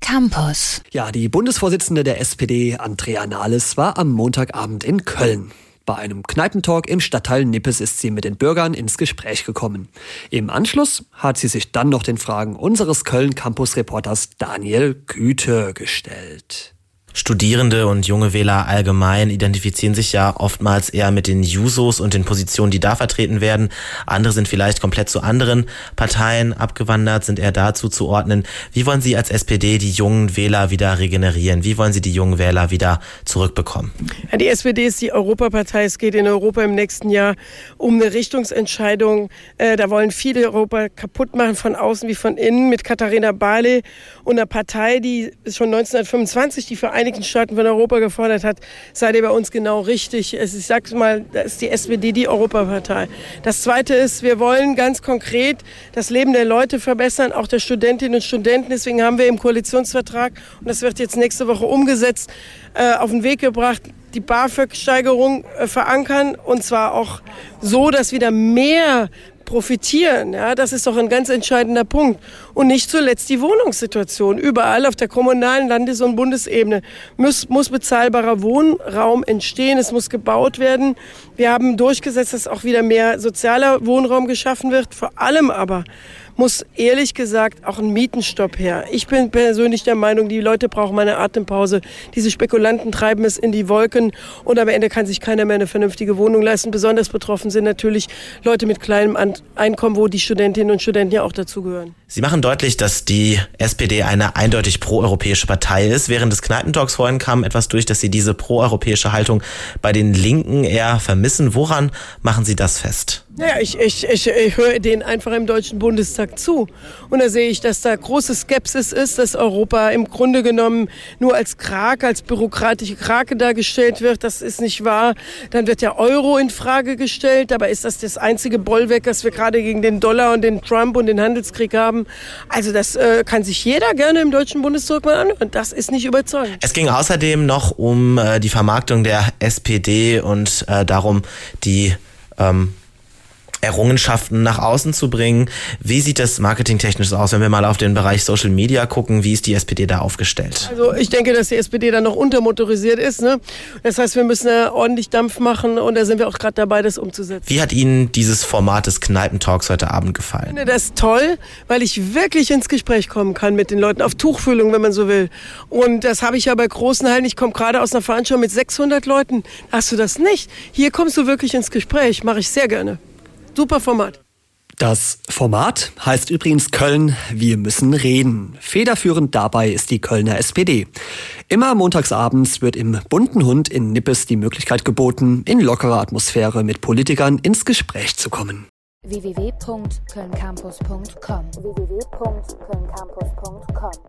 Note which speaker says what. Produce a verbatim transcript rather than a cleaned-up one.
Speaker 1: Campus.
Speaker 2: Ja, die Bundesvorsitzende der S P D, Andrea Nahles, war am Montagabend in Köln. Bei einem Kneipentalk im Stadtteil Nippes ist sie mit den Bürgern ins Gespräch gekommen. Im Anschluss hat sie sich dann noch den Fragen unseres Köln-Campus-Reporters Daniel Güte gestellt.
Speaker 3: Studierende und junge Wähler allgemein identifizieren sich ja oftmals eher mit den Jusos und den Positionen, die da vertreten werden. Andere sind vielleicht komplett zu anderen Parteien abgewandert, sind eher dazu zu ordnen. Wie wollen Sie als S P D die jungen Wähler wieder regenerieren? Wie wollen Sie die jungen Wähler wieder zurückbekommen?
Speaker 4: Ja, die S P D ist die Europapartei. Es geht in Europa im nächsten Jahr um eine Richtungsentscheidung. Äh, da wollen viele Europa kaputt machen, von außen wie von innen, mit Katharina Barley und einer Partei, die schon neunzehnhundertfünfundzwanzig die Vereinigten Staaten von Europa gefordert hat, seid ihr bei uns genau richtig. Ich sag's mal, da ist die S P D die Europapartei. Das Zweite ist, wir wollen ganz konkret das Leben der Leute verbessern, auch der Studentinnen und Studenten. Deswegen haben wir im Koalitionsvertrag, und das wird jetzt nächste Woche umgesetzt, äh, auf den Weg gebracht, die BAföG-Steigerung äh, verankern, und zwar auch so, dass wieder mehr profitieren. Ja, das ist doch ein ganz entscheidender Punkt. Und nicht zuletzt die Wohnungssituation. Überall auf der kommunalen, Landes- und Bundesebene muss, muss bezahlbarer Wohnraum entstehen. Es muss gebaut werden. Wir haben durchgesetzt, dass auch wieder mehr sozialer Wohnraum geschaffen wird. Vor allem aber muss ehrlich gesagt auch ein Mietenstopp her. Ich bin persönlich der Meinung, die Leute brauchen mal eine Atempause. Diese Spekulanten treiben es in die Wolken und am Ende kann sich keiner mehr eine vernünftige Wohnung leisten. Besonders betroffen sind natürlich Leute mit kleinem Einkommen, wo die Studentinnen und Studenten ja auch dazugehören.
Speaker 3: Sie machen deutlich, dass die S P D eine eindeutig proeuropäische Partei ist. Während des Kneipentalks vorhin kam etwas durch, dass Sie diese proeuropäische Haltung bei den Linken eher vermissen. Woran machen Sie das fest?
Speaker 4: Naja, ich, ich, ich, ich höre denen einfach im Deutschen Bundestag zu. Und da sehe ich, dass da große Skepsis ist, dass Europa im Grunde genommen nur als Krake, als bürokratische Krake dargestellt wird. Das ist nicht wahr. Dann wird der Euro in Frage gestellt. Dabei ist das das einzige Bollwerk, das wir gerade gegen den Dollar und den Trump und den Handelskrieg haben. Also das äh, kann sich jeder gerne im Deutschen Bundestag mal anhören. Das ist nicht überzeugend.
Speaker 3: Es ging außerdem noch um äh, die Vermarktung der S P D und äh, darum, die ähm, Errungenschaften nach außen zu bringen. Wie sieht das marketingtechnisch aus, wenn wir mal auf den Bereich Social Media gucken? Wie ist die S P D da aufgestellt?
Speaker 4: Also ich denke, dass die S P D da noch untermotorisiert ist. Ne? Das heißt, wir müssen da ordentlich Dampf machen und da sind wir auch gerade dabei, das umzusetzen.
Speaker 3: Wie hat Ihnen dieses Format des Kneipentalks heute Abend gefallen?
Speaker 4: Ich finde das toll, weil ich wirklich ins Gespräch kommen kann mit den Leuten, auf Tuchfühlung, wenn man so will. Und das habe ich ja bei großen Hallen. Ich komme gerade aus einer Veranstaltung mit sechshundert Leuten. Hast du das nicht? Hier kommst du wirklich ins Gespräch. Mache ich sehr gerne. Super Format.
Speaker 2: Das Format heißt übrigens Köln, wir müssen reden. Federführend dabei ist die Kölner S P D. Immer montagsabends wird im Bunten Hund in Nippes die Möglichkeit geboten, in lockerer Atmosphäre mit Politikern ins Gespräch zu kommen.
Speaker 1: w w w punkt köln campus punkt com w w w punkt köln campus punkt com